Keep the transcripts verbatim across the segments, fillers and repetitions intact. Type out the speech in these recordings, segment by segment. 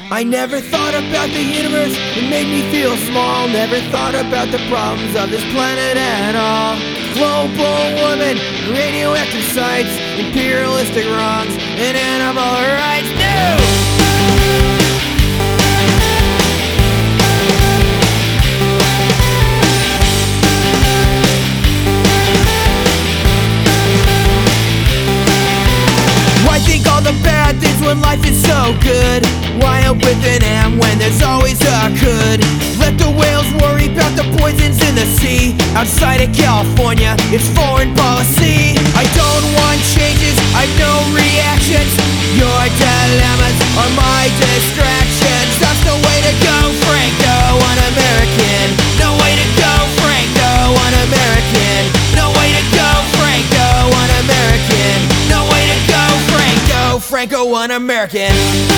I never thought about the universe, it made me feel small. Never thought about the problems of this planet at all. Global warming, radioactive sites, imperialistic wrongs, and animal rights. No! Bad things when life is so good. Why up with an M when there's always a could? Let the whales worry about the poisons in the sea. Outside of California, it's foreign policy. I don't want changes, I've no reactions. Your dilemmas are my distractions. That's the way to go, Franco, un-American. No way to go, Franco, un-American. No way to go, Franco, un-American. No way to go, Franco, Franco, un-American.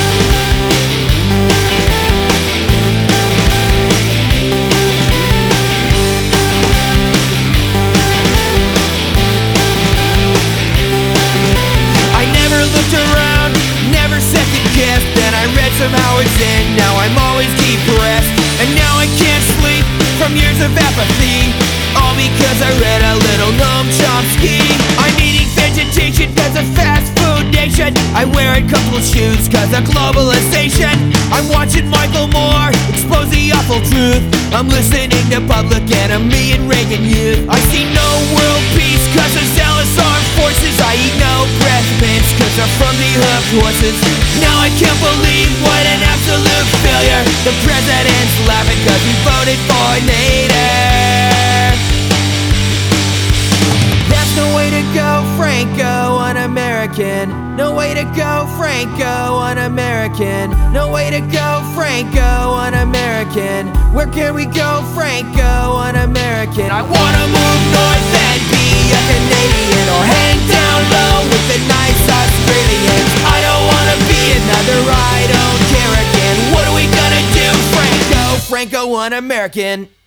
I never looked around, never second guessed. Then I read some Howard Zinn, now I'm always depressed. And now I can't sleep from years of apathy, all because I read a little Noam Chomsky. I'm eating vegetation cause of fast food nation. I wear uncomfortable shoes cause of globalization. I'm watching Michael Moore expose the awful truth. I'm listening to Public Enemy and Reagan Youth. I see no world peace cause of zealous armed forces. I eat no breath mints cause I'm from the hoofed horses. Now I can't believe what an absolute failure. The president's laughing cause we voted for Nader. That's no way to go, Franco, un-American. No way to go, Franco, un-American. No way to go, Franco, un-American. Where can we go, Franco, un-American? I wanna move north and be a Canadian, or hang down low with the nice Australians. I don't wanna be another I don't care again. What are we gonna do, Franco, Franco, un-American?